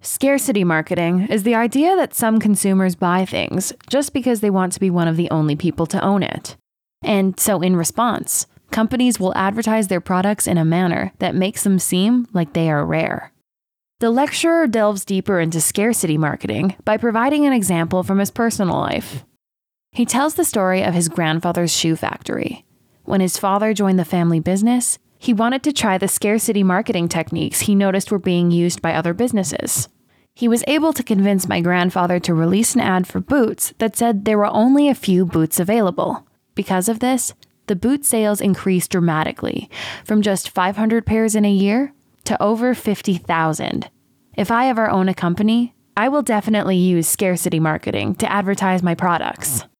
Scarcity marketing is the idea that some consumers buy things just because they want to be one of the only people to own it. And so in response, companies will advertise their products in a manner that makes them seem like they are rare. The lecturer delves deeper into scarcity marketing by providing an example from his personal life. He tells the story of his grandfather's shoe factory. When his father joined the family business, he wanted to try the scarcity marketing techniques he noticed were being used by other businesses. He was able to convince my grandfather to release an ad for boots that said there were only a few boots available. Because of this, the boot sales increased dramatically, from just 500 pairs in a year to over 50,000. If I ever own a company, I will definitely use scarcity marketing to advertise my products.